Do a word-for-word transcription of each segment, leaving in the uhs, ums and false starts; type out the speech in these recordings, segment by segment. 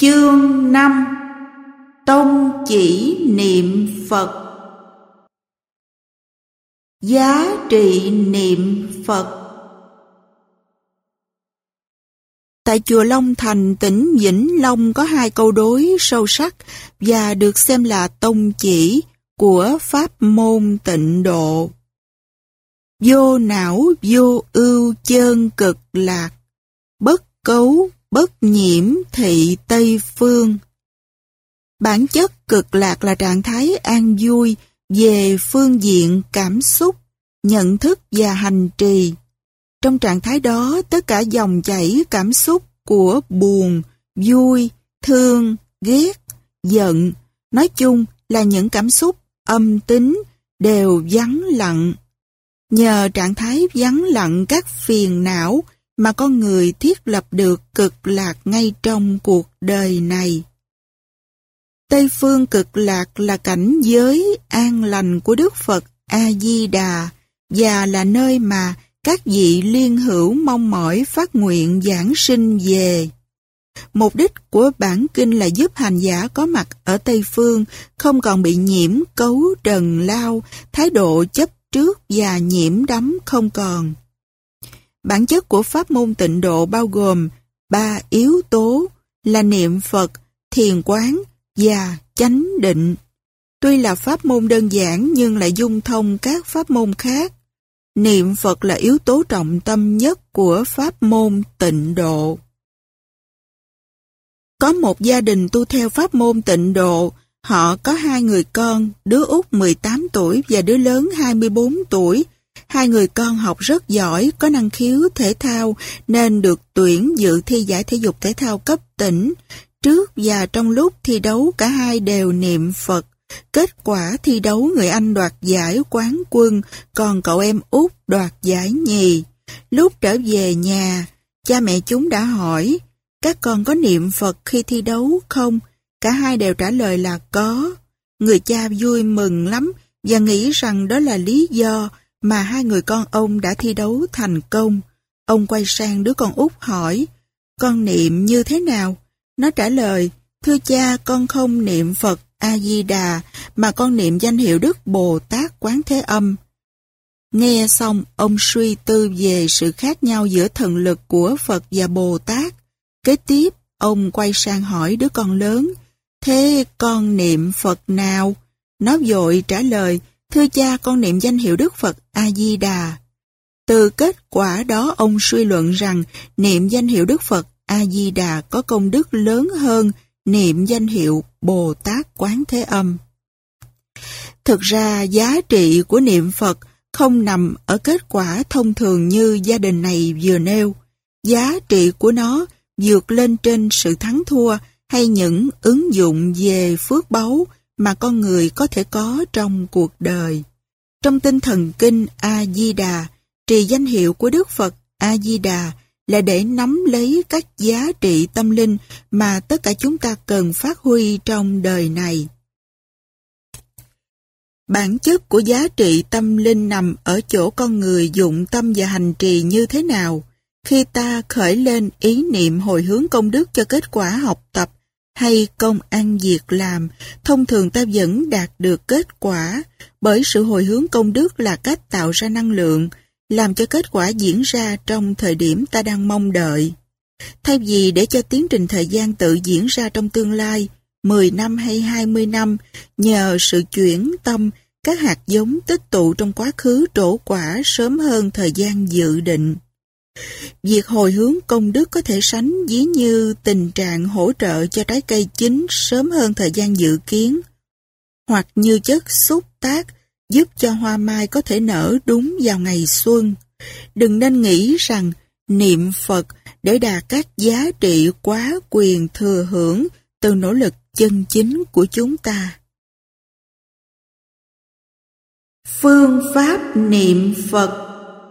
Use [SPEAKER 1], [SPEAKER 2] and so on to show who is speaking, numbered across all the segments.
[SPEAKER 1] Chương năm. Tông chỉ niệm Phật. Giá trị niệm Phật. Tại chùa Long Thành, tỉnh Vĩnh Long có hai câu đối sâu sắc và được xem là tông chỉ của pháp môn Tịnh Độ. Vô não vô ưu chơn cực lạc, bất cấu bất nhiễm thị Tây Phương. Bản chất cực lạc là trạng thái an vui về phương diện cảm xúc, nhận thức và hành trì. Trong trạng thái đó, tất cả dòng chảy cảm xúc của buồn, vui, thương, ghét, giận, nói chung là những cảm xúc âm tính đều vắng lặng. Nhờ trạng thái vắng lặng các phiền não mà con người thiết lập được cực lạc ngay trong cuộc đời này. Tây phương cực lạc là cảnh giới an lành của Đức Phật A-di-đà và là nơi mà các vị liên hữu mong mỏi phát nguyện giảng sinh về. Mục đích của bản kinh là giúp hành giả có mặt ở Tây phương không còn bị nhiễm cấu trần lao, thái độ chấp trước và nhiễm đắm không còn. Bản chất của pháp môn Tịnh Độ bao gồm ba yếu tố là niệm Phật, thiền quán và chánh định. Tuy là pháp môn đơn giản nhưng lại dung thông các pháp môn khác. Niệm Phật là yếu tố trọng tâm nhất của pháp môn Tịnh Độ. Có một gia đình tu theo pháp môn Tịnh Độ, họ có hai người con, đứa út mười tám tuổi và đứa lớn hai mươi bốn tuổi. Hai người con học rất giỏi, có năng khiếu thể thao nên được tuyển dự thi giải thể dục thể thao cấp tỉnh. Trước và trong lúc thi đấu cả hai đều niệm Phật. Kết quả thi đấu người anh đoạt giải quán quân, còn cậu em út đoạt giải nhì. Lúc trở về nhà, cha mẹ chúng đã hỏi, các con có niệm Phật khi thi đấu không? Cả hai đều trả lời là có. Người cha vui mừng lắm và nghĩ rằng đó là lý do mà hai người con ông đã thi đấu thành công. Ông quay sang đứa con út hỏi, con niệm như thế nào? Nó trả lời, thưa cha, con không niệm Phật A-di-đà mà con niệm danh hiệu Đức Bồ Tát Quán Thế Âm. Nghe xong, ông suy tư về sự khác nhau giữa thần lực của Phật và Bồ Tát. Kế tiếp, ông quay sang hỏi đứa con lớn, thế con niệm Phật nào? Nó vội trả lời, thưa cha, con niệm danh hiệu Đức Phật A-di-đà. Từ kết quả đó, ông suy luận rằng niệm danh hiệu Đức Phật A-di-đà có công đức lớn hơn niệm danh hiệu Bồ Tát Quán Thế Âm. Thực ra, giá trị của niệm Phật không nằm ở kết quả thông thường như gia đình này vừa nêu. Giá trị của nó vượt lên trên sự thắng thua hay những ứng dụng về phước báu mà con người có thể có trong cuộc đời. Trong tinh thần kinh A-di-đà, trì danh hiệu của Đức Phật A-di-đà là để nắm lấy các giá trị tâm linh mà tất cả chúng ta cần phát huy trong đời này. Bản chất của giá trị tâm linh nằm ở chỗ con người dụng tâm và hành trì như thế nào. Khi ta khởi lên ý niệm hồi hướng công đức cho kết quả học tập hay công ăn việc làm, thông thường ta vẫn đạt được kết quả, bởi sự hồi hướng công đức là cách tạo ra năng lượng, làm cho kết quả diễn ra trong thời điểm ta đang mong đợi. Thay vì để cho tiến trình thời gian tự diễn ra trong tương lai, mười năm hay hai mươi năm, nhờ sự chuyển tâm, các hạt giống tích tụ trong quá khứ trổ quả sớm hơn thời gian dự định. Việc hồi hướng công đức có thể sánh ví như tình trạng hỗ trợ cho trái cây chín sớm hơn thời gian dự kiến, hoặc như chất xúc tác giúp cho hoa mai có thể nở đúng vào ngày xuân. Đừng nên nghĩ rằng niệm Phật để đạt các giá trị quá quyền thừa hưởng từ nỗ lực chân chính của chúng ta. Phương pháp niệm Phật.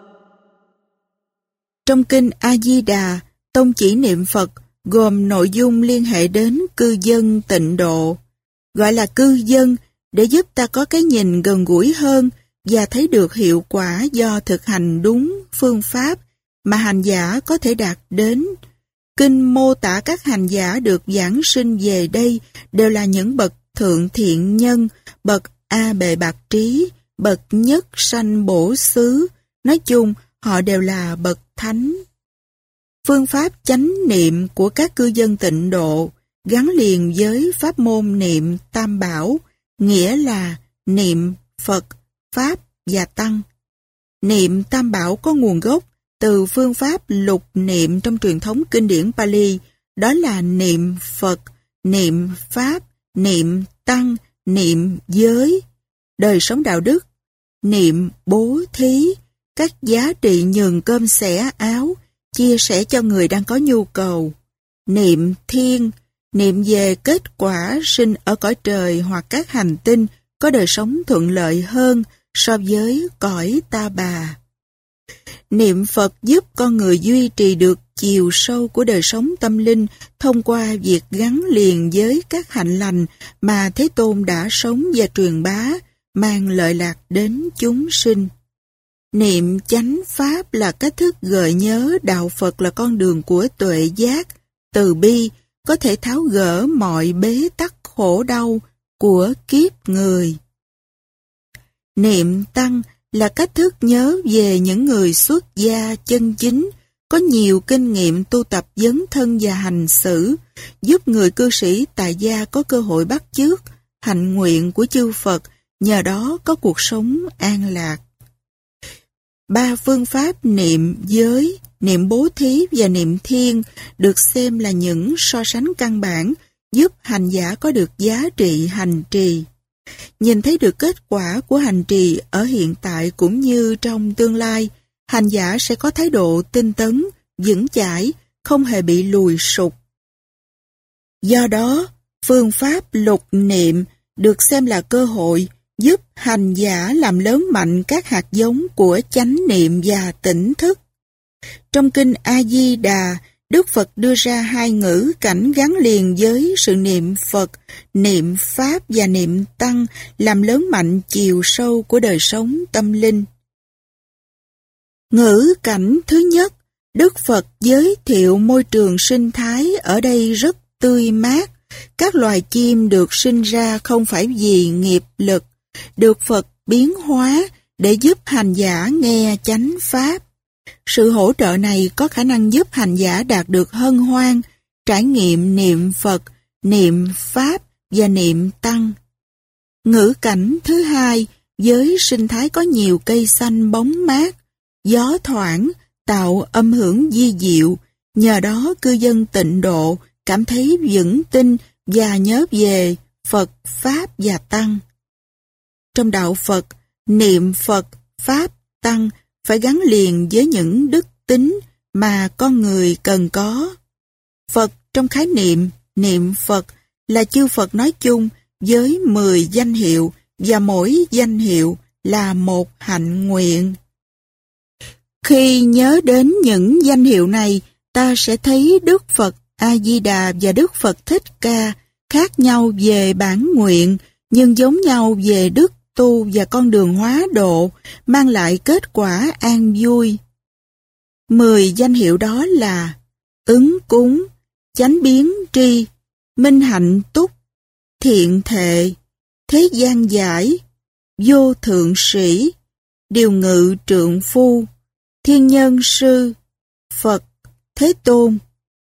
[SPEAKER 1] Trong kinh A-di-đà, tông chỉ niệm Phật gồm nội dung liên hệ đến cư dân Tịnh Độ. Gọi là cư dân để giúp ta có cái nhìn gần gũi hơn và thấy được hiệu quả do thực hành đúng phương pháp mà hành giả có thể đạt đến. Kinh mô tả các hành giả được giảng sinh về đây đều là những bậc thượng thiện nhân, bậc A bệ bạc trí, bậc nhất sanh bổ xứ. Nói chung, họ đều là bậc thánh. Phương pháp chánh niệm của các cư dân Tịnh Độ gắn liền với pháp môn niệm Tam Bảo, nghĩa là niệm Phật, Pháp và Tăng. Niệm Tam Bảo có nguồn gốc từ phương pháp lục niệm trong truyền thống kinh điển Pali, đó là niệm Phật, niệm Pháp, niệm Tăng, niệm giới, đời sống đạo đức, niệm bố thí, các giá trị nhường cơm xẻ áo, chia sẻ cho người đang có nhu cầu. Niệm thiên, niệm về kết quả sinh ở cõi trời hoặc các hành tinh có đời sống thuận lợi hơn so với cõi ta bà. Niệm Phật giúp con người duy trì được chiều sâu của đời sống tâm linh thông qua việc gắn liền với các hạnh lành mà Thế Tôn đã sống và truyền bá, mang lợi lạc đến chúng sinh. Niệm chánh pháp là cách thức gợi nhớ đạo Phật là con đường của tuệ giác, từ bi, có thể tháo gỡ mọi bế tắc khổ đau của kiếp người. Niệm tăng là cách thức nhớ về những người xuất gia chân chính, có nhiều kinh nghiệm tu tập dấn thân và hành xử, giúp người cư sĩ tại gia có cơ hội bắt chước hạnh nguyện của chư Phật, nhờ đó có cuộc sống an lạc. Ba phương pháp niệm giới, niệm bố thí và niệm thiên được xem là những so sánh căn bản giúp hành giả có được giá trị hành trì. Nhìn thấy được kết quả của hành trì ở hiện tại cũng như trong tương lai, hành giả sẽ có thái độ tinh tấn, vững chãi, không hề bị lùi sụp. Do đó, phương pháp lục niệm được xem là cơ hội giúp hành giả làm lớn mạnh các hạt giống của chánh niệm và tỉnh thức. Trong kinh A-di-đà, Đức Phật đưa ra hai ngữ cảnh gắn liền với sự niệm Phật, niệm Pháp và niệm Tăng, làm lớn mạnh chiều sâu của đời sống tâm linh. Ngữ cảnh thứ nhất, Đức Phật giới thiệu môi trường sinh thái ở đây rất tươi mát. Các loài chim được sinh ra không phải vì nghiệp lực, được Phật biến hóa để giúp hành giả nghe chánh Pháp. Sự hỗ trợ này có khả năng giúp hành giả đạt được hân hoan, trải nghiệm niệm Phật, niệm Pháp và niệm Tăng. Ngữ cảnh thứ hai, với sinh thái có nhiều cây xanh bóng mát, gió thoảng, tạo âm hưởng vi diệu, nhờ đó cư dân Tịnh Độ cảm thấy vững tin và nhớ về Phật, Pháp và Tăng. Trong đạo Phật, niệm Phật, Pháp, Tăng phải gắn liền với những đức tính mà con người cần có. Phật trong khái niệm, niệm Phật là chư Phật nói chung với mười danh hiệu và mỗi danh hiệu là một hạnh nguyện. Khi nhớ đến những danh hiệu này, ta sẽ thấy Đức Phật A-di-đà và Đức Phật Thích Ca khác nhau về bản nguyện, nhưng giống nhau về đức tu và con đường hóa độ, mang lại kết quả an vui. Mười danh hiệu đó là ứng cúng, chánh biến tri, minh hạnh túc, thiện thệ, thế gian giải, vô thượng sĩ, điều ngự trượng phu, thiên nhân sư, Phật, Thế Tôn.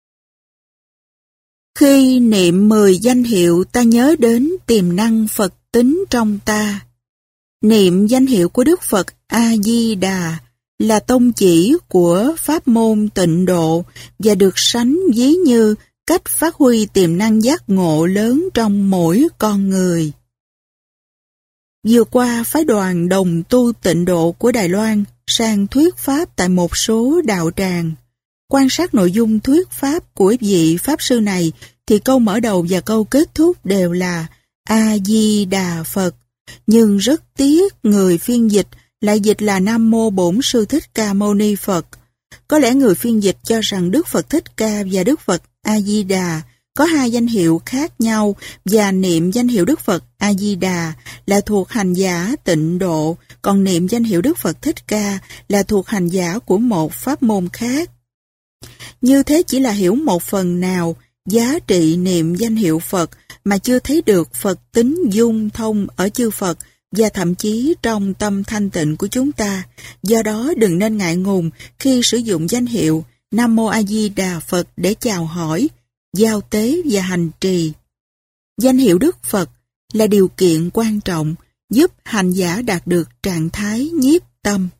[SPEAKER 1] Khi niệm mười danh hiệu, ta nhớ đến tiềm năng Phật tính trong ta. Niệm danh hiệu của Đức Phật A-di-đà là tông chỉ của pháp môn Tịnh Độ và được sánh ví như cách phát huy tiềm năng giác ngộ lớn trong mỗi con người. Vừa qua, phái đoàn đồng tu Tịnh Độ của Đài Loan sang thuyết pháp tại một số đạo tràng. Quan sát nội dung thuyết pháp của vị Pháp sư này thì câu mở đầu và câu kết thúc đều là A-di-đà Phật. Nhưng rất tiếc người phiên dịch lại dịch là Nam Mô Bổn Sư Thích Ca Mâu Ni Phật. Có lẽ người phiên dịch cho rằng Đức Phật Thích Ca và Đức Phật A-di-đà có hai danh hiệu khác nhau và niệm danh hiệu Đức Phật A-di-đà là thuộc hành giả Tịnh Độ, còn niệm danh hiệu Đức Phật Thích Ca là thuộc hành giả của một pháp môn khác. Như thế chỉ là hiểu một phần nào giá trị niệm danh hiệu Phật mà chưa thấy được Phật tính dung thông ở chư Phật và thậm chí trong tâm thanh tịnh của chúng ta. Do đó đừng nên ngại ngùng khi sử dụng danh hiệu Nam Mô A Di Đà Phật để chào hỏi, giao tế và hành trì. Danh hiệu Đức Phật là điều kiện quan trọng giúp hành giả đạt được trạng thái nhiếp tâm.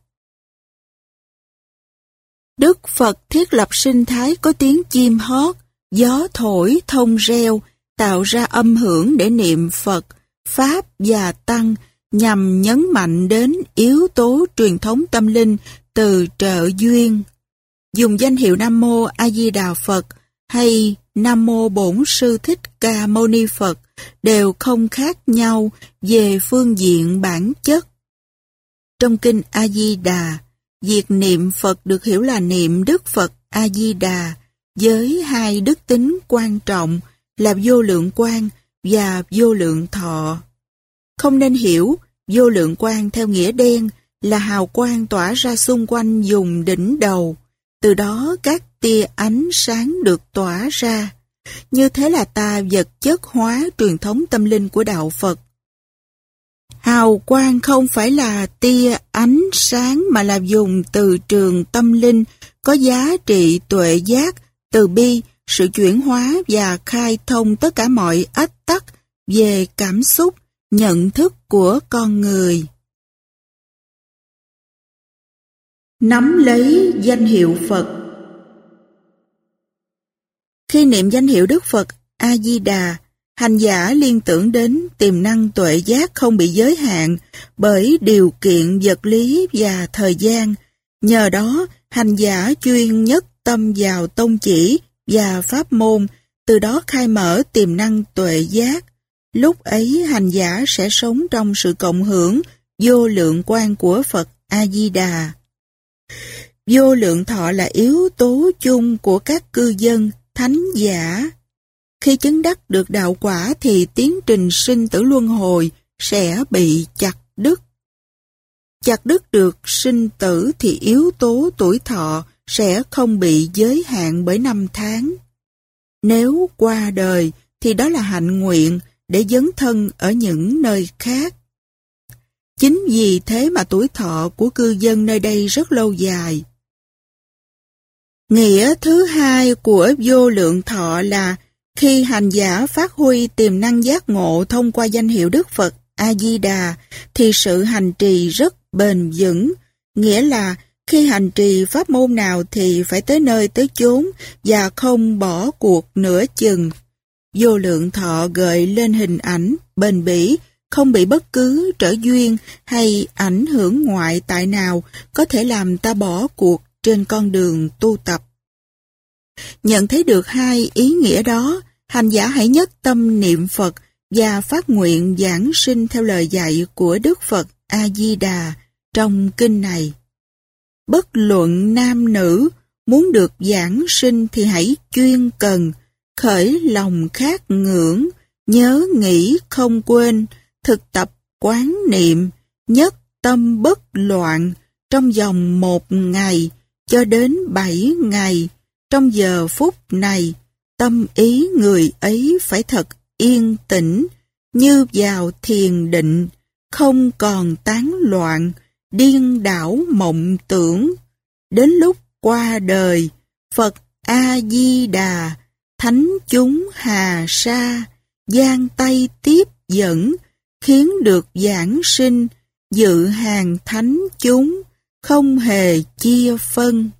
[SPEAKER 1] Đức Phật thiết lập sinh thái có tiếng chim hót, gió thổi, thông reo, tạo ra âm hưởng để niệm Phật, Pháp và Tăng nhằm nhấn mạnh đến yếu tố truyền thống tâm linh từ trợ duyên. Dùng danh hiệu Nam Mô A Di Đà Phật hay Nam Mô Bổn Sư Thích Ca Mâu Ni Phật đều không khác nhau về phương diện bản chất. Trong kinh A Di Đà, việc niệm Phật được hiểu là niệm Đức Phật A Di Đà với hai đức tính quan trọng là vô lượng quang và vô lượng thọ. Không nên hiểu vô lượng quang theo nghĩa đen là hào quang tỏa ra xung quanh vùng đỉnh đầu, từ đó các tia ánh sáng được tỏa ra. Như thế là ta vật chất hóa truyền thống tâm linh của đạo Phật. Hào quang không phải là tia ánh sáng mà là dùng từ trường tâm linh có giá trị tuệ giác, từ bi, sự chuyển hóa và khai thông tất cả mọi ách tắc về cảm xúc, nhận thức của con người. Nắm lấy danh hiệu Phật. Khi niệm danh hiệu Đức Phật A Di Đà, hành giả liên tưởng đến tiềm năng tuệ giác không bị giới hạn bởi điều kiện vật lý và thời gian. Nhờ đó, hành giả chuyên nhất tâm vào tông chỉ và pháp môn, từ đó khai mở tiềm năng tuệ giác. Lúc ấy hành giả sẽ sống trong sự cộng hưởng vô lượng quang của Phật A Di Đà. Vô lượng thọ là yếu tố chung của các cư dân, thánh giả. Khi chứng đắc được đạo quả thì tiến trình sinh tử luân hồi sẽ bị chặt đứt. Chặt đứt được sinh tử thì yếu tố tuổi thọ sẽ không bị giới hạn bởi năm tháng. Nếu qua đời thì đó là hạnh nguyện để dấn thân ở những nơi khác. Chính vì thế mà tuổi thọ của cư dân nơi đây rất lâu dài. Nghĩa thứ hai của vô lượng thọ là khi hành giả phát huy tiềm năng giác ngộ thông qua danh hiệu Đức Phật A Di Đà thì sự hành trì rất bền vững, nghĩa là khi hành trì pháp môn nào thì phải tới nơi tới chốn và không bỏ cuộc nửa chừng. Vô lượng thọ gợi lên hình ảnh bền bỉ, không bị bất cứ trở duyên hay ảnh hưởng ngoại tại nào có thể làm ta bỏ cuộc trên con đường tu tập. Nhận thấy được hai ý nghĩa đó, hành giả hãy nhất tâm niệm Phật và phát nguyện giảng sinh theo lời dạy của Đức Phật A Di Đà trong kinh này. Bất luận nam nữ, muốn được giảng sinh thì hãy chuyên cần, khởi lòng khát ngưỡng, nhớ nghĩ không quên, thực tập quán niệm, nhất tâm bất loạn trong vòng một ngày cho đến bảy ngày. Trong giờ phút này, tâm ý người ấy phải thật yên tĩnh, như vào thiền định, không còn tán loạn, điên đảo mộng tưởng. Đến lúc qua đời, Phật A-di-đà, thánh chúng hà sa, giang tay tiếp dẫn, khiến được giảng sinh, dự hàng thánh chúng, không hề chia phân.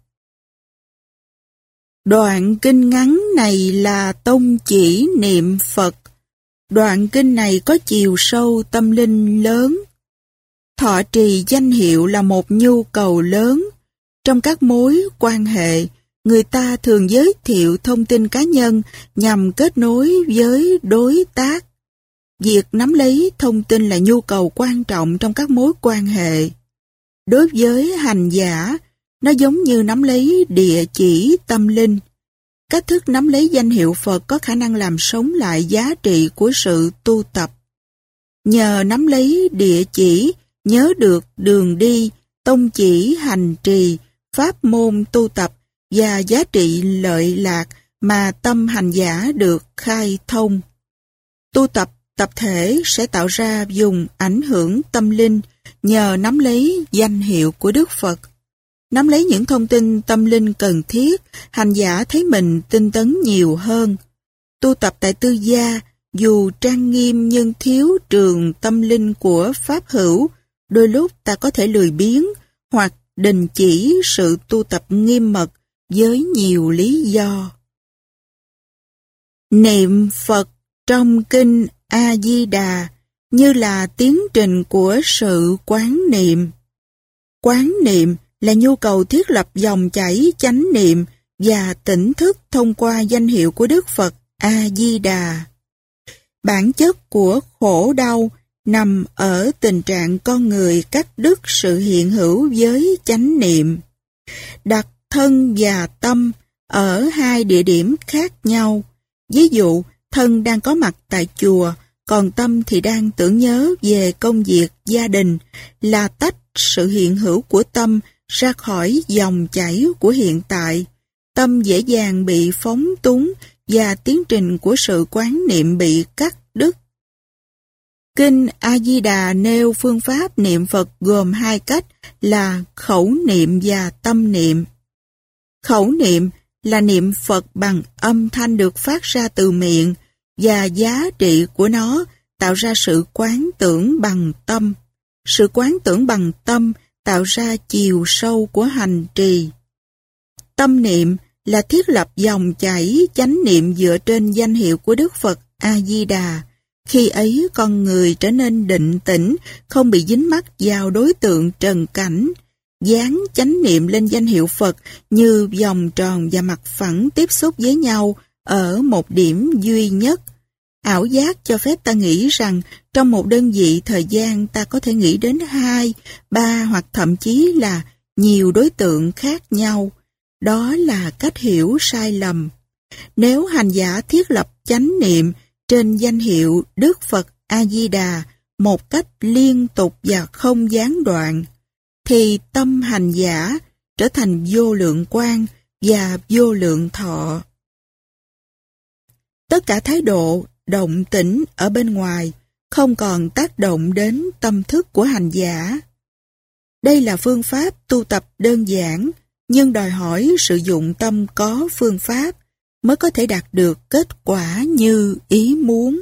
[SPEAKER 1] Đoạn kinh ngắn này là tông chỉ niệm Phật. Đoạn kinh này có chiều sâu tâm linh lớn. Thọ trì danh hiệu là một nhu cầu lớn. Trong các mối quan hệ, người ta thường giới thiệu thông tin cá nhân nhằm kết nối với đối tác. Việc nắm lấy thông tin là nhu cầu quan trọng trong các mối quan hệ. Đối với hành giả, nó giống như nắm lấy địa chỉ tâm linh. Cách thức nắm lấy danh hiệu Phật có khả năng làm sống lại giá trị của sự tu tập. Nhờ nắm lấy địa chỉ, nhớ được đường đi, tông chỉ hành trì, pháp môn tu tập, và giá trị lợi lạc mà tâm hành giả được khai thông. Tu tập tập thể sẽ tạo ra vùng ảnh hưởng tâm linh nhờ nắm lấy danh hiệu của Đức Phật. Nắm lấy những thông tin tâm linh cần thiết, hành giả thấy mình tinh tấn nhiều hơn. Tu tập tại tư gia, dù trang nghiêm nhưng thiếu trường tâm linh của Pháp hữu, đôi lúc ta có thể lười biếng hoặc đình chỉ sự tu tập nghiêm mật với nhiều lý do. Niệm Phật trong kinh A-di-đà như là tiến trình của sự quán niệm. Quán niệm là nhu cầu thiết lập dòng chảy chánh niệm và tỉnh thức thông qua danh hiệu của Đức Phật A-di-đà. Bản chất của khổ đau nằm ở tình trạng con người cắt đứt sự hiện hữu với chánh niệm. Đặt thân và tâm ở hai địa điểm khác nhau. Ví dụ, thân đang có mặt tại chùa, còn tâm thì đang tưởng nhớ về công việc gia đình, là tách sự hiện hữu của tâm ra khỏi dòng chảy của hiện tại. Tâm dễ dàng bị phóng túng và tiến trình của sự quán niệm bị cắt đứt. Kinh A-di-đà nêu phương pháp niệm Phật gồm hai cách là khẩu niệm và tâm niệm. Khẩu niệm là niệm Phật bằng âm thanh được phát ra từ miệng, và giá trị của nó tạo ra sự quán tưởng bằng tâm. Sự quán tưởng bằng tâm tạo ra chiều sâu của hành trì. Tâm niệm là thiết lập dòng chảy chánh niệm dựa trên danh hiệu của Đức Phật A-di-đà. Khi ấy con người trở nên định tĩnh, không bị dính mắc vào đối tượng trần cảnh. Dán chánh niệm lên danh hiệu Phật như vòng tròn và mặt phẳng tiếp xúc với nhau ở một điểm duy nhất. Ảo giác cho phép ta nghĩ rằng trong một đơn vị thời gian ta có thể nghĩ đến hai, ba hoặc thậm chí là nhiều đối tượng khác nhau. Đó là cách hiểu sai lầm. Nếu hành giả thiết lập chánh niệm trên danh hiệu Đức Phật A-di-đà một cách liên tục và không gián đoạn, thì tâm hành giả trở thành vô lượng quang và vô lượng thọ. Tất cả thái độ động tĩnh ở bên ngoài không còn tác động đến tâm thức của hành giả. Đây là phương pháp tu tập đơn giản, nhưng đòi hỏi sử dụng tâm có phương pháp mới có thể đạt được kết quả như ý muốn.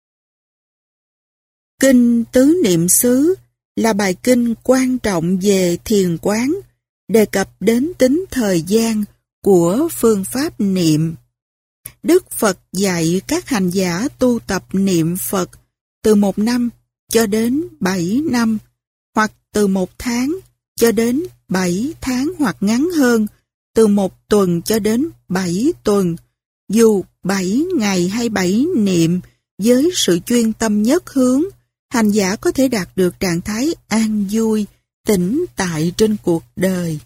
[SPEAKER 1] Kinh Tứ Niệm xứ là bài kinh quan trọng về thiền quán, đề cập đến tính thời gian của phương pháp niệm. Đức Phật dạy các hành giả tu tập niệm Phật từ một năm cho đến bảy năm, hoặc từ một tháng cho đến bảy tháng, hoặc ngắn hơn, từ một tuần cho đến bảy tuần. Dù bảy ngày hay bảy niệm với sự chuyên tâm nhất hướng, hành giả có thể đạt được trạng thái an vui, tĩnh tại trên cuộc đời.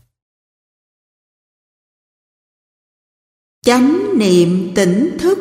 [SPEAKER 1] Chánh niệm tỉnh thức.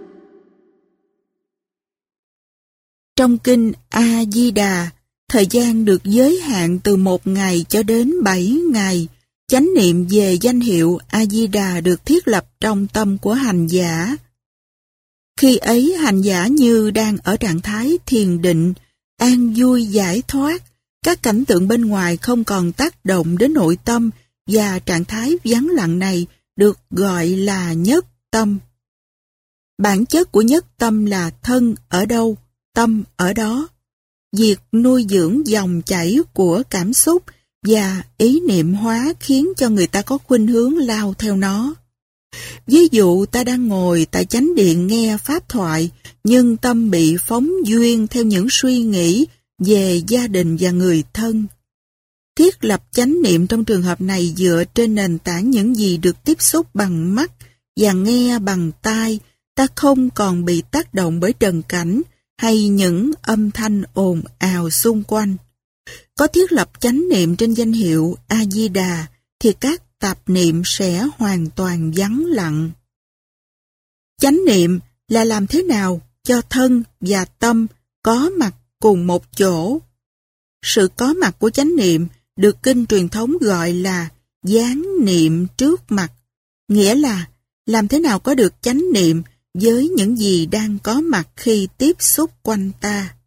[SPEAKER 1] Trong kinh A-di-đà, thời gian được giới hạn từ một ngày cho đến bảy ngày. Chánh niệm về danh hiệu A-di-đà được thiết lập trong tâm của hành giả. Khi ấy hành giả như đang ở trạng thái thiền định, an vui giải thoát. Các cảnh tượng bên ngoài không còn tác động đến nội tâm, và trạng thái vắng lặng này được gọi là nhất tâm. Bản chất của nhất tâm là thân ở đâu, tâm ở đó. Việc nuôi dưỡng dòng chảy của cảm xúc và ý niệm hóa khiến cho người ta có khuynh hướng lao theo nó. Ví dụ ta đang ngồi tại chánh điện nghe pháp thoại, nhưng tâm bị phóng duyên theo những suy nghĩ về gia đình và người thân. Thiết lập chánh niệm trong trường hợp này dựa trên nền tảng những gì được tiếp xúc bằng mắt và nghe bằng tai. Ta không còn bị tác động bởi trần cảnh hay những âm thanh ồn ào xung quanh. Có thiết lập chánh niệm trên danh hiệu A-di-đà thì các tạp niệm sẽ hoàn toàn vắng lặng. Chánh niệm là làm thế nào cho thân và tâm có mặt cùng một chỗ. Sự có mặt của chánh niệm được kinh truyền thống gọi là giáng niệm trước mặt, nghĩa là làm thế nào có được chánh niệm với những gì đang có mặt khi tiếp xúc quanh ta.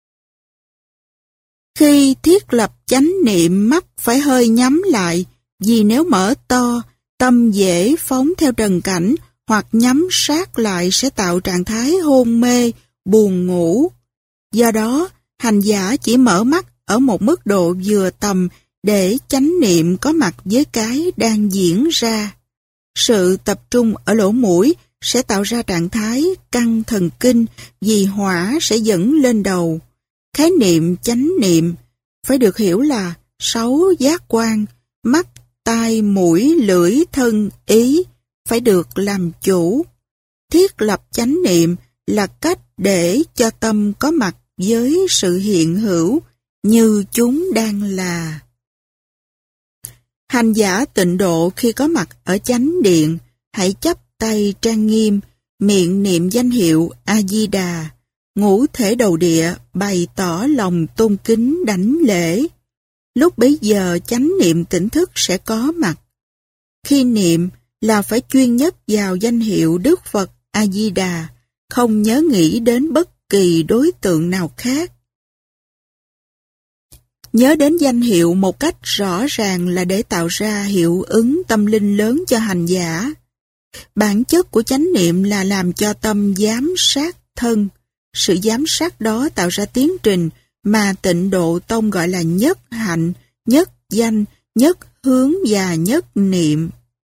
[SPEAKER 1] Khi thiết lập chánh niệm, mắt phải hơi nhắm lại, vì nếu mở to, tâm dễ phóng theo trần cảnh, hoặc nhắm sát lại sẽ tạo trạng thái hôn mê, buồn ngủ. Do đó, hành giả chỉ mở mắt ở một mức độ vừa tầm để chánh niệm có mặt với cái đang diễn ra. Sự tập trung ở lỗ mũi sẽ tạo ra trạng thái căng thần kinh, vì hỏa sẽ dẫn lên đầu. Khái niệm chánh niệm phải được hiểu là sáu giác quan, mắt, tai, mũi, lưỡi, thân, ý phải được làm chủ. Thiết lập chánh niệm là cách để cho tâm có mặt với sự hiện hữu như chúng đang là. Hành giả tịnh độ khi có mặt ở chánh điện, hãy chắp tay trang nghiêm, miệng niệm danh hiệu A-di-đà, ngũ thể đầu địa bày tỏ lòng tôn kính đảnh lễ. Lúc bấy giờ chánh niệm tỉnh thức sẽ có mặt. Khi niệm là phải chuyên nhất vào danh hiệu Đức Phật A-di-đà, không nhớ nghĩ đến bất kỳ đối tượng nào khác. Nhớ đến danh hiệu một cách rõ ràng là để tạo ra hiệu ứng tâm linh lớn cho hành giả. Bản chất của chánh niệm là làm cho tâm giám sát thân. Sự giám sát đó tạo ra tiến trình mà Tịnh Độ Tông gọi là nhất hạnh, nhất danh, nhất hướng và nhất niệm.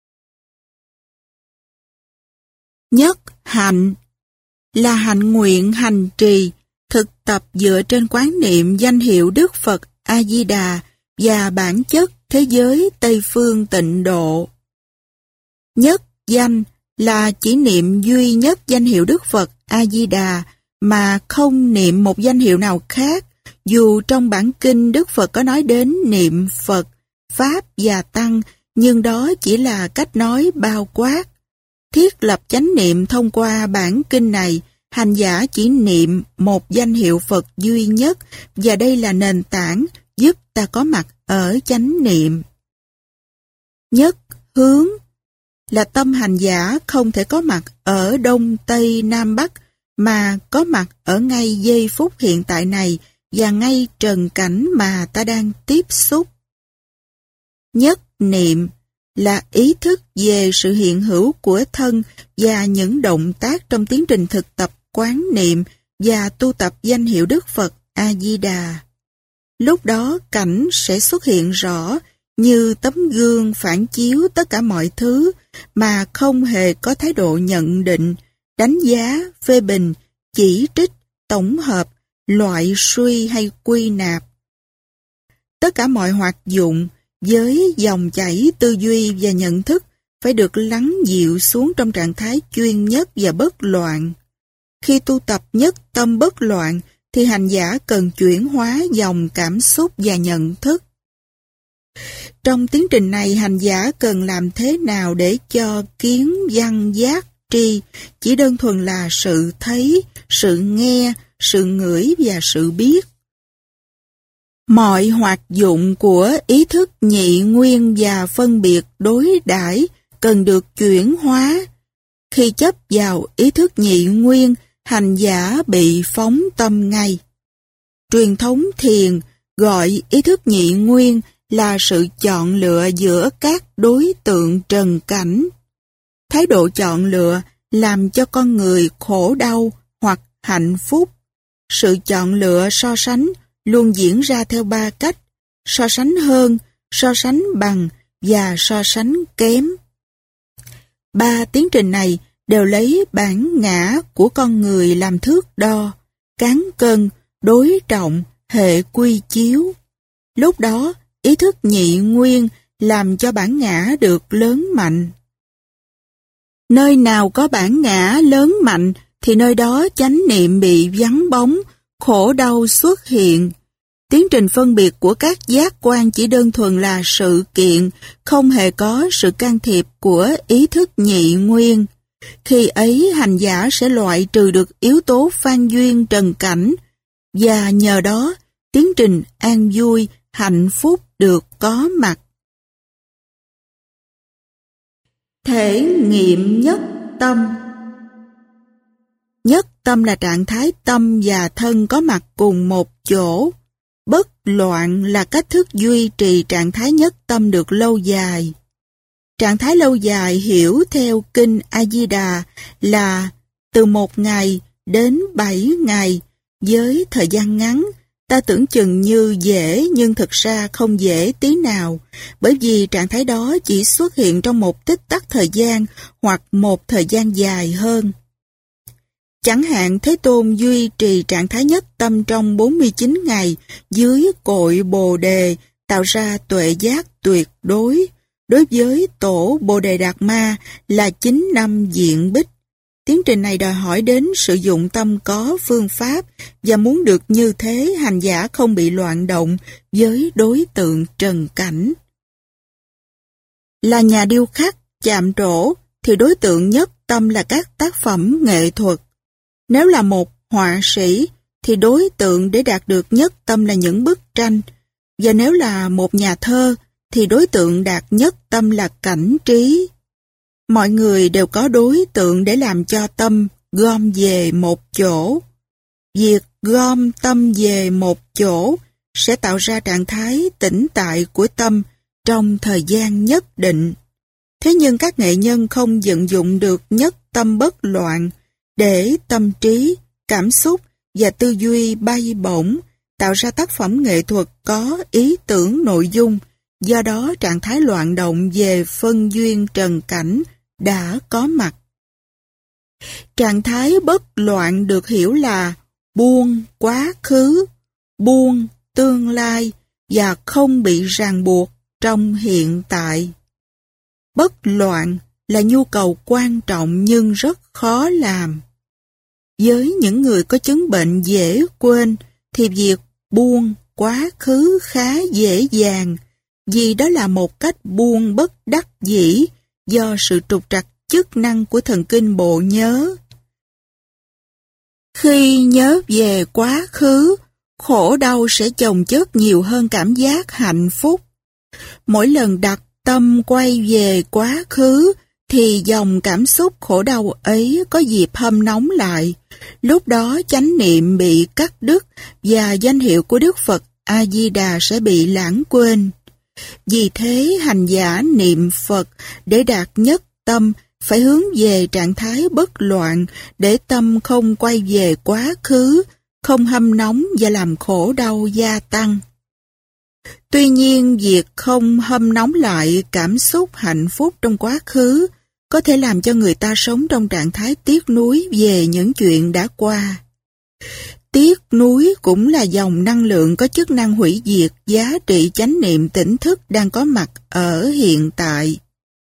[SPEAKER 1] Nhất hạnh là hạnh nguyện hành trì, thực tập dựa trên quán niệm danh hiệu Đức Phật A-di-đà và bản chất thế giới Tây Phương Tịnh Độ. Nhất danh là chỉ niệm duy nhất danh hiệu Đức Phật A-di-đà mà không niệm một danh hiệu nào khác, dù trong bản kinh Đức Phật có nói đến niệm Phật, Pháp và Tăng, nhưng đó chỉ là cách nói bao quát. Thiết lập chánh niệm thông qua bản kinh này, hành giả chỉ niệm một danh hiệu Phật duy nhất, và đây là nền tảng giúp ta có mặt ở chánh niệm. Nhất hướng là tâm hành giả không thể có mặt ở Đông, Tây, Nam, Bắc, mà có mặt ở ngay giây phút hiện tại này và ngay trần cảnh mà ta đang tiếp xúc. Nhất niệm là ý thức về sự hiện hữu của thân và những động tác trong tiến trình thực tập quán niệm và tu tập danh hiệu Đức Phật A-di-đà. Lúc đó cảnh sẽ xuất hiện rõ như tấm gương phản chiếu tất cả mọi thứ mà không hề có thái độ nhận định, đánh giá, phê bình, chỉ trích, tổng hợp, loại suy hay quy nạp. Tất cả mọi hoạt dụng với dòng chảy tư duy và nhận thức phải được lắng dịu xuống trong trạng thái chuyên nhất và bất loạn. Khi tu tập nhất tâm bất loạn thì hành giả cần chuyển hóa dòng cảm xúc và nhận thức. Trong tiến trình này, hành giả cần làm thế nào để cho kiến văn giác tri chỉ đơn thuần là sự thấy, sự nghe, sự ngửi và sự biết. Mọi hoạt dụng của ý thức nhị nguyên và phân biệt đối đãi cần được chuyển hóa. Khi chấp vào ý thức nhị nguyên, hành giả bị phóng tâm ngay. Truyền thống thiền gọi ý thức nhị nguyên là sự chọn lựa giữa các đối tượng trần cảnh. Thái độ chọn lựa làm cho con người khổ đau hoặc hạnh phúc. Sự chọn lựa so sánh luôn diễn ra theo ba cách: so sánh hơn, so sánh bằng và so sánh kém. Ba tiến trình này đều lấy bản ngã của con người làm thước đo, cán cân, đối trọng, hệ quy chiếu. Lúc đó, ý thức nhị nguyên làm cho bản ngã được lớn mạnh. Nơi nào có bản ngã lớn mạnh thì nơi đó chánh niệm bị vắng bóng, khổ đau xuất hiện. Tiến trình phân biệt của các giác quan chỉ đơn thuần là sự kiện, không hề có sự can thiệp của ý thức nhị nguyên. Khi ấy hành giả sẽ loại trừ được yếu tố phan duyên trần cảnh, và nhờ đó tiến trình an vui, hạnh phúc được có mặt. Thể nghiệm nhất tâm. Nhất tâm là trạng thái tâm và thân có mặt cùng một chỗ. Bất loạn là cách thức duy trì trạng thái nhất tâm được lâu dài. Trạng thái lâu dài hiểu theo kinh A-di-đà là từ một ngày đến bảy ngày. Với thời gian ngắn, ta tưởng chừng như dễ nhưng thực ra không dễ tí nào, bởi vì trạng thái đó chỉ xuất hiện trong một tích tắc thời gian hoặc một thời gian dài hơn. Chẳng hạn Thế Tôn duy trì trạng thái nhất tâm trong bốn mươi chín ngày dưới cội Bồ Đề, tạo ra tuệ giác tuyệt đối. Đối với tổ Bồ Đề Đạt Ma là chín năm diện bích. Tiến trình này đòi hỏi đến sử dụng tâm có phương pháp, và muốn được như thế hành giả không bị loạn động với đối tượng trần cảnh. Là nhà điêu khắc, chạm trổ thì đối tượng nhất tâm là các tác phẩm nghệ thuật. Nếu là một họa sĩ thì đối tượng để đạt được nhất tâm là những bức tranh, và nếu là một nhà thơ thì đối tượng đạt nhất tâm là cảnh trí. Mọi người đều có đối tượng để làm cho tâm gom về một chỗ. Việc gom tâm về một chỗ sẽ tạo ra trạng thái tĩnh tại của tâm trong thời gian nhất định. Thế nhưng các nghệ nhân không vận dụng được nhất tâm bất loạn để tâm trí, cảm xúc và tư duy bay bổng, tạo ra tác phẩm nghệ thuật có ý tưởng nội dung. Do đó trạng thái loạn động về phân duyên trần cảnh đã có mặt. Trạng thái bất loạn được hiểu là buông quá khứ, buông tương lai và không bị ràng buộc trong hiện tại. Bất loạn là nhu cầu quan trọng nhưng rất khó làm. Với những người có chứng bệnh dễ quên thì việc buông quá khứ khá dễ dàng, vì đó là một cách buông bất đắc dĩ do sự trục trặc chức năng của thần kinh bộ nhớ. Khi nhớ về quá khứ, khổ đau sẽ chồng chất nhiều hơn cảm giác hạnh phúc. Mỗi lần đặt tâm quay về quá khứ thì dòng cảm xúc khổ đau ấy có dịp hâm nóng lại. Lúc đó chánh niệm bị cắt đứt và danh hiệu của Đức Phật A-di-đà sẽ bị lãng quên. Vì thế hành giả niệm Phật để đạt nhất tâm phải hướng về trạng thái bất loạn để tâm không quay về quá khứ, không hâm nóng và làm khổ đau gia tăng. Tuy nhiên, việc không hâm nóng lại cảm xúc hạnh phúc trong quá khứ có thể làm cho người ta sống trong trạng thái tiếc nuối về những chuyện đã qua. Tiếc nuối cũng là dòng năng lượng có chức năng hủy diệt giá trị chánh niệm tỉnh thức đang có mặt ở hiện tại.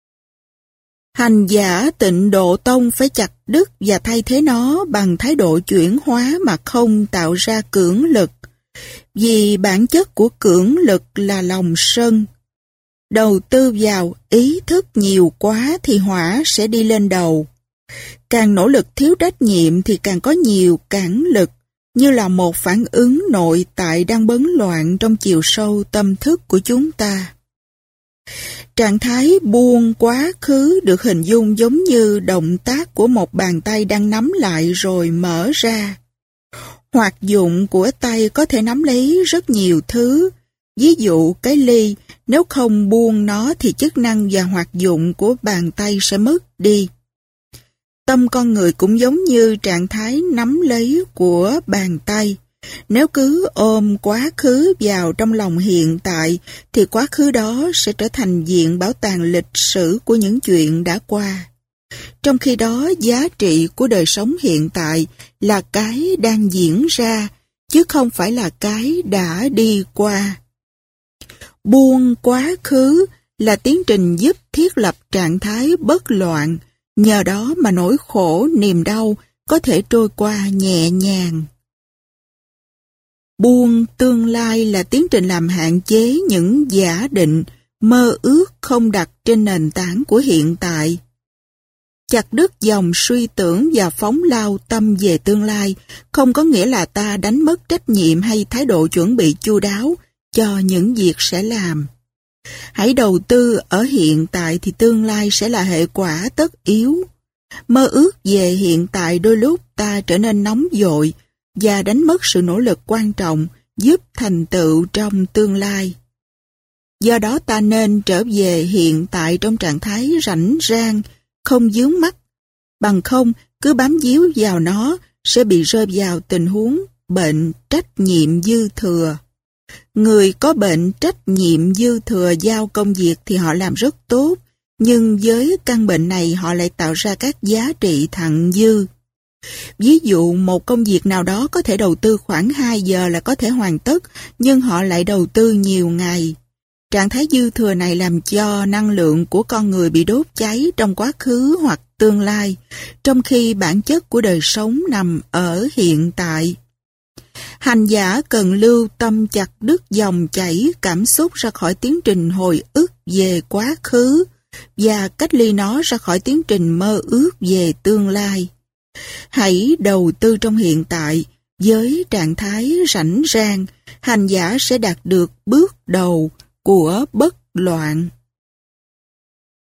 [SPEAKER 1] Hành giả Tịnh Độ Tông phải chặt đứt và thay thế nó bằng thái độ chuyển hóa mà không tạo ra cưỡng lực, vì bản chất của cưỡng lực là lòng sân. Đầu tư vào ý thức nhiều quá thì hỏa sẽ đi lên đầu. Càng nỗ lực thiếu trách nhiệm thì càng có nhiều cản lực, như là một phản ứng nội tại đang bấn loạn trong chiều sâu tâm thức của chúng ta. Trạng thái buông quá khứ được hình dung giống như động tác của một bàn tay đang nắm lại rồi mở ra. Hoạt dụng của tay có thể nắm lấy rất nhiều thứ. Ví dụ cái ly, nếu không buông nó thì chức năng và hoạt dụng của bàn tay sẽ mất đi. Tâm con người cũng giống như trạng thái nắm lấy của bàn tay. Nếu cứ ôm quá khứ vào trong lòng hiện tại, thì quá khứ đó sẽ trở thành viện bảo tàng lịch sử của những chuyện đã qua. Trong khi đó, giá trị của đời sống hiện tại là cái đang diễn ra, chứ không phải là cái đã đi qua. Buông quá khứ là tiến trình giúp thiết lập trạng thái bất loạn, nhờ đó mà nỗi khổ, niềm đau có thể trôi qua nhẹ nhàng. Buông tương lai là tiến trình làm hạn chế những giả định, mơ ước không đặt trên nền tảng của hiện tại. Chặt đứt dòng suy tưởng và phóng lao tâm về tương lai không có nghĩa là ta đánh mất trách nhiệm hay thái độ chuẩn bị chu đáo cho những việc sẽ làm. Hãy đầu tư ở hiện tại thì tương lai sẽ là hệ quả tất yếu. Mơ ước về hiện tại đôi lúc ta trở nên nóng vội và đánh mất sự nỗ lực quan trọng giúp thành tựu trong tương lai. Do đó ta nên trở về hiện tại trong trạng thái rảnh rang, không vướng mắc. Bằng không, cứ bám víu vào nó sẽ bị rơi vào tình huống bệnh trách nhiệm dư thừa. Người có bệnh trách nhiệm dư thừa giao công việc thì họ làm rất tốt, nhưng với căn bệnh này họ lại tạo ra các giá trị thặng dư. Ví dụ một công việc nào đó có thể đầu tư khoảng hai giờ là có thể hoàn tất, nhưng họ lại đầu tư nhiều ngày. Trạng thái dư thừa này làm cho năng lượng của con người bị đốt cháy trong quá khứ hoặc tương lai, trong khi bản chất của đời sống nằm ở hiện tại. Hành giả cần lưu tâm chặt đứt dòng chảy cảm xúc ra khỏi tiến trình hồi ức về quá khứ và cách ly nó ra khỏi tiến trình mơ ước về tương lai. Hãy đầu tư trong hiện tại, với trạng thái rảnh rang, hành giả sẽ đạt được bước đầu của bất loạn.